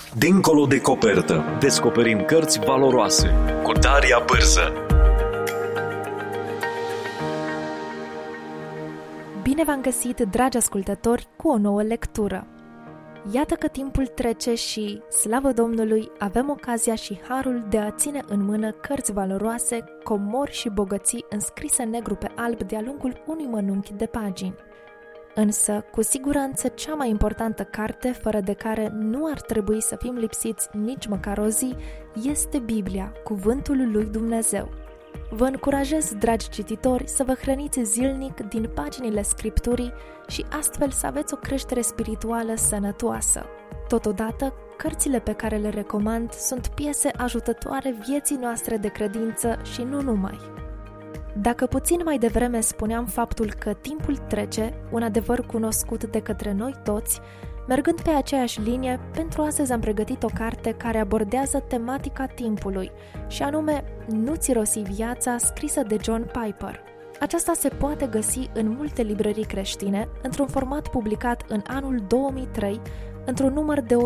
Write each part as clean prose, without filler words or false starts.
Dincolo de copertă. Descoperim cărți valoroase cu Daria Bârză. Bine v-am găsit, dragi ascultători, cu o nouă lectură. Iată că timpul trece și, slavă Domnului, avem ocazia și harul de a ține în mână cărți valoroase, comori și bogății înscrise negru pe alb de-a lungul unui mănunchi de pagini. Însă, cu siguranță, cea mai importantă carte, fără de care nu ar trebui să fim lipsiți nici măcar o zi, este Biblia, Cuvântul lui Dumnezeu. Vă încurajez, dragi cititori, să vă hrăniți zilnic din paginile Scripturii și astfel să aveți o creștere spirituală sănătoasă. Totodată, cărțile pe care le recomand sunt piese ajutătoare vieții noastre de credință și nu numai. Dacă puțin mai devreme spuneam faptul că timpul trece, un adevăr cunoscut de către noi toți, mergând pe aceeași linie, pentru astăzi am pregătit o carte care abordează tematica timpului, și anume Nu-ți rosi viața, scrisă de John Piper. Aceasta se poate găsi în multe librării creștine, într-un format publicat în anul 2003, într-un număr de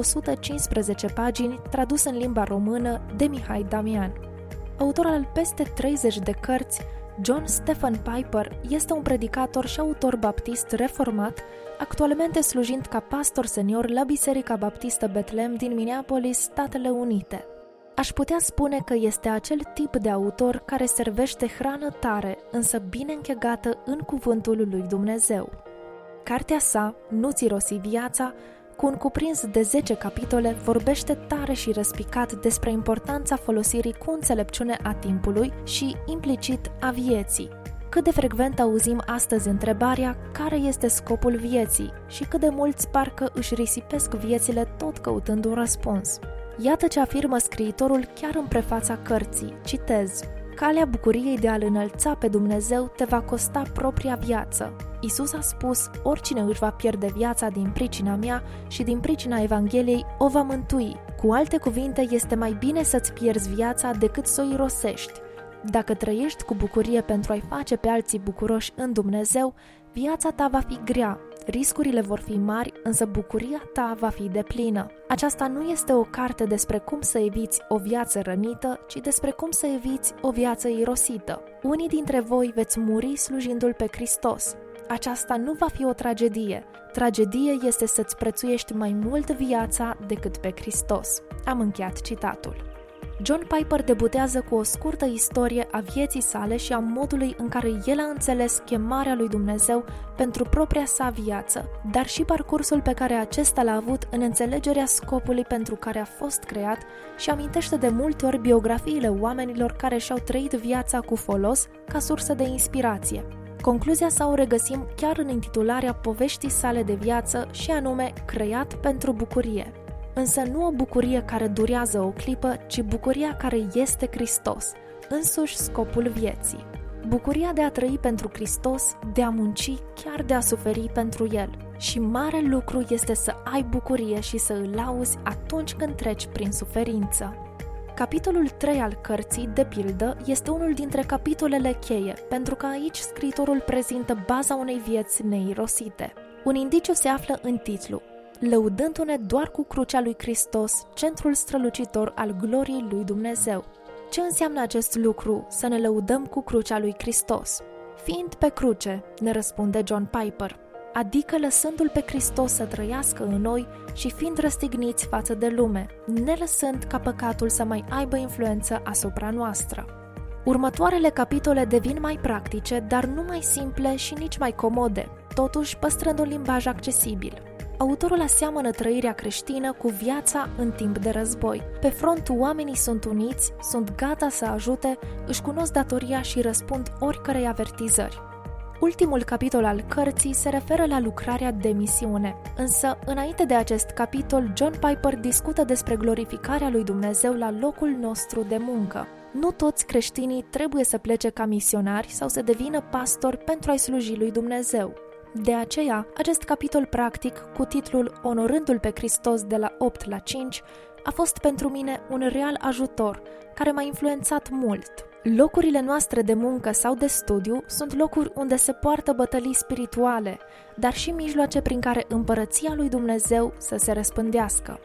115 pagini, tradus în limba română de Mihai Damian. Autor al peste 30 de cărți, John Stephen Piper este un predicator și autor baptist reformat, actualmente slujind ca pastor senior la Biserica Baptistă Betlehem din Minneapolis, Statele Unite. Aș putea spune că este acel tip de autor care servește hrană tare, însă bine închegată în cuvântul lui Dumnezeu. Cartea sa, Nu-ți rosi viața, cu un cuprins de 10 capitole, vorbește tare și răspicat despre importanța folosirii cu înțelepciune a timpului și, implicit, a vieții. Cât de frecvent auzim astăzi întrebarea care este scopul vieții și cât de mulți parcă își risipesc viețile tot căutând un răspuns. Iată ce afirmă scriitorul chiar în prefața cărții, citez: Calea bucuriei de a-L înălța pe Dumnezeu te va costa propria viață. Iisus a spus, oricine își va pierde viața din pricina mea și din pricina Evangheliei o va mântui. Cu alte cuvinte, este mai bine să-ți pierzi viața decât să o irosești. Dacă trăiești cu bucurie pentru a-i face pe alții bucuroși în Dumnezeu, viața ta va fi grea, riscurile vor fi mari, însă bucuria ta va fi deplină. Aceasta nu este o carte despre cum să eviți o viață rănită, ci despre cum să eviți o viață irosită. Unii dintre voi veți muri slujindu-L pe Hristos. Aceasta nu va fi o tragedie. Tragedie este să-ți prețuiești mai mult viața decât pe Hristos. Am încheiat citatul. John Piper debutează cu o scurtă istorie a vieții sale și a modului în care el a înțeles chemarea lui Dumnezeu pentru propria sa viață, dar și parcursul pe care acesta l-a avut în înțelegerea scopului pentru care a fost creat și amintește de multe ori biografiile oamenilor care și-au trăit viața cu folos ca sursă de inspirație. Concluzia sa o regăsim chiar în intitularea poveștii sale de viață și anume Creat pentru bucurie. Însă nu o bucurie care durează o clipă, ci bucuria care este Hristos, însuși scopul vieții. Bucuria de a trăi pentru Hristos, de a munci, chiar de a suferi pentru El. Și mare lucru este să ai bucurie și să îl auzi atunci când treci prin suferință. Capitolul 3 al cărții, de pildă, este unul dintre capitolele cheie, pentru că aici scriitorul prezintă baza unei vieți neirosite. Un indiciu se află în titlu: Lăudându-ne doar cu crucea lui Hristos, centrul strălucitor al gloriei lui Dumnezeu. Ce înseamnă acest lucru, să ne lăudăm cu crucea lui Hristos? Fiind pe cruce, ne răspunde John Piper, adică lăsându-L pe Hristos să trăiască în noi și fiind răstigniți față de lume, ne lăsând ca păcatul să mai aibă influență asupra noastră. Următoarele capitole devin mai practice, dar nu mai simple și nici mai comode, totuși păstrând un limbaj accesibil. Autorul aseamănă trăirea creștină cu viața în timp de război. Pe front, oamenii sunt uniți, sunt gata să ajute, își cunosc datoria și răspund oricărei avertizări. Ultimul capitol al cărții se referă la lucrarea de misiune. Însă, înainte de acest capitol, John Piper discută despre glorificarea lui Dumnezeu la locul nostru de muncă. Nu toți creștinii trebuie să plece ca misionari sau să devină pastori pentru a-i sluji lui Dumnezeu. De aceea, acest capitol practic, cu titlul Onorându-L pe Hristos de la 8 la 5, a fost pentru mine un real ajutor, care m-a influențat mult. Locurile noastre de muncă sau de studiu sunt locuri unde se poartă bătălii spirituale, dar și mijloace prin care împărăția lui Dumnezeu să se răspândească.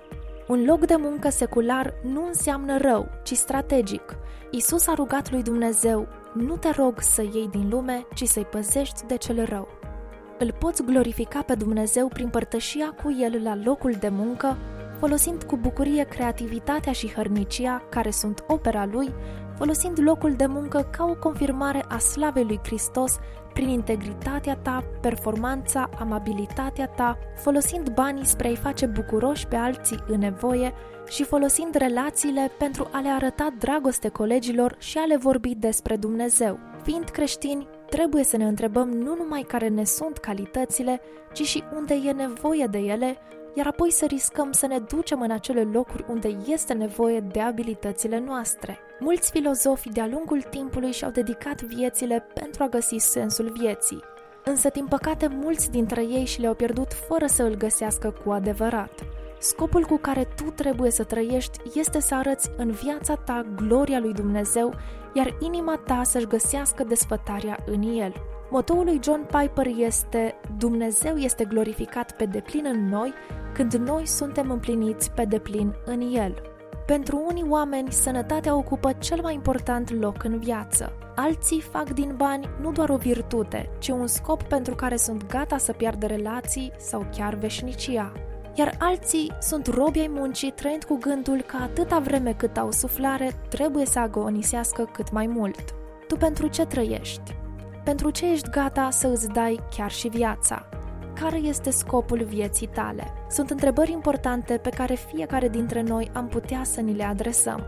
Un loc de muncă secular nu înseamnă rău, ci strategic. Iisus a rugat lui Dumnezeu: nu te rog să iei din lume, ci să-i păzești de cel rău. Îl poți glorifica pe Dumnezeu prin părtășia cu El la locul de muncă, folosind cu bucurie creativitatea și hărnicia care sunt opera Lui, folosind locul de muncă ca o confirmare a slavei lui Hristos prin integritatea ta, performanța, amabilitatea ta, folosind banii spre a-i face bucuroși pe alții în nevoie și folosind relațiile pentru a le arăta dragoste colegilor și a le vorbi despre Dumnezeu. Fiind creștini, trebuie să ne întrebăm nu numai care ne sunt calitățile, ci și unde e nevoie de ele, iar apoi să riscăm să ne ducem în acele locuri unde este nevoie de abilitățile noastre. Mulți filozofi de-a lungul timpului și-au dedicat viețile pentru a găsi sensul vieții, însă, din păcate, mulți dintre ei și le-au pierdut fără să îl găsească cu adevărat. Scopul cu care tu trebuie să trăiești este să arăți în viața ta gloria lui Dumnezeu, iar inima ta să-și găsească desfătarea în El. Motoul lui John Piper este: Dumnezeu este glorificat pe deplin în noi când noi suntem împliniți pe deplin în El. Pentru unii oameni, sănătatea ocupă cel mai important loc în viață. Alții fac din bani nu doar o virtute, ci un scop pentru care sunt gata să piardă relații sau chiar veșnicia. Iar alții sunt robi ai muncii, trăind cu gândul că atâta vreme cât au suflare, trebuie să agonisească cât mai mult. Tu pentru ce trăiești? Pentru ce ești gata să îți dai chiar și viața? Care este scopul vieții tale? Sunt întrebări importante pe care fiecare dintre noi am putea să ni le adresăm.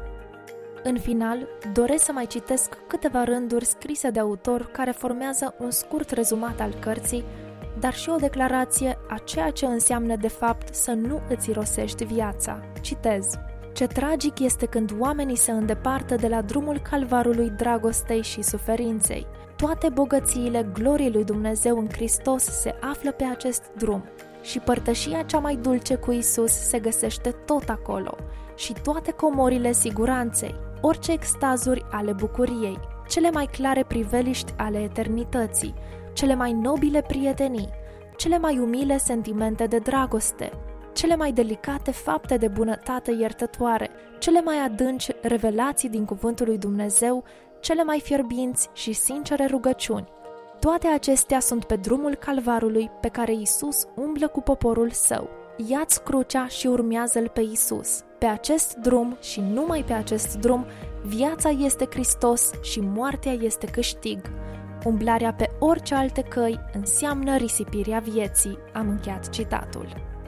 În final, doresc să mai citesc câteva rânduri scrise de autor care formează un scurt rezumat al cărții, dar și o declarație a ceea ce înseamnă de fapt să nu îți irosești viața. Citez: ce tragic este când oamenii se îndepărtă de la drumul calvarului dragostei și suferinței. Toate bogățiile gloriei lui Dumnezeu în Hristos se află pe acest drum și părtășia cea mai dulce cu Isus se găsește tot acolo și toate comorile siguranței, orice extazuri ale bucuriei, cele mai clare priveliști ale eternității, cele mai nobile prietenii, cele mai umile sentimente de dragoste, cele mai delicate fapte de bunătate iertătoare, cele mai adânci revelații din cuvântul lui Dumnezeu, cele mai fierbinți și sincere rugăciuni. Toate acestea sunt pe drumul calvarului pe care Isus umblă cu poporul său. Ia-ți crucea și urmează-L pe Isus. Pe acest drum și numai pe acest drum, viața este Hristos și moartea este câștig. Umblarea pe orice alte căi înseamnă risipirea vieții. Am încheiat citatul.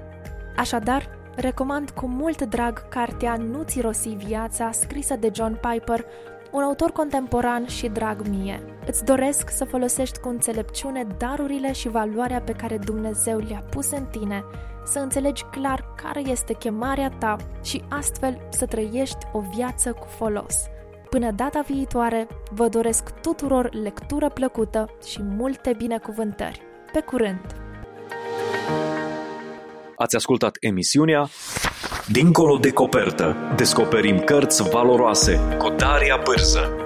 Așadar, recomand cu mult drag cartea Nu-ți irosi viața, scrisă de John Piper, un autor contemporan și drag mie. Îți doresc să folosești cu înțelepciune darurile și valoarea pe care Dumnezeu le-a pus în tine, să înțelegi clar care este chemarea ta și astfel să trăiești o viață cu folos. Până data viitoare, vă doresc tuturor lectură plăcută și multe binecuvântări. Pe curând! Ați ascultat emisiunea Dincolo de copertă. Descoperim cărți valoroase cu Daria Bârză.